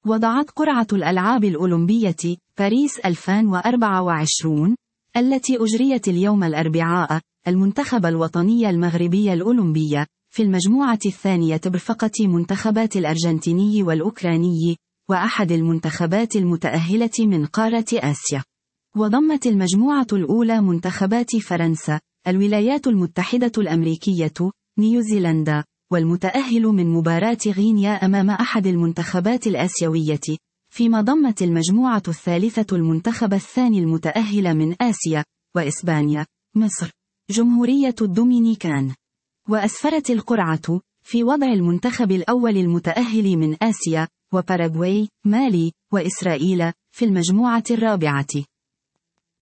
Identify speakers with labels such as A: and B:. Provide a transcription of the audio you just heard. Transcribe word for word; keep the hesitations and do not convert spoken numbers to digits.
A: وضعت قرعة الألعاب الأولمبية باريس ألفين وأربعة وعشرين التي أجريت اليوم الأربعاء المنتخب الوطني المغربي الأولمبي في المجموعة الثانية برفقة منتخبات الأرجنتيني والأوكراني وأحد المنتخبات المتأهلة من قارة آسيا. وضمت المجموعة الأولى منتخبات فرنسا، الولايات المتحدة الأمريكية، نيوزيلندا، والمتأهل من مباراة غينيا أمام أحد المنتخبات الآسيوية، فيما ضمت المجموعة الثالثة المنتخب الثاني المتأهل من آسيا، وإسبانيا، مصر، جمهورية الدومينيكان. وأسفرت القرعة في وضع المنتخب الأول المتأهل من آسيا، وباراغواي، مالي، وإسرائيل، في المجموعة الرابعة.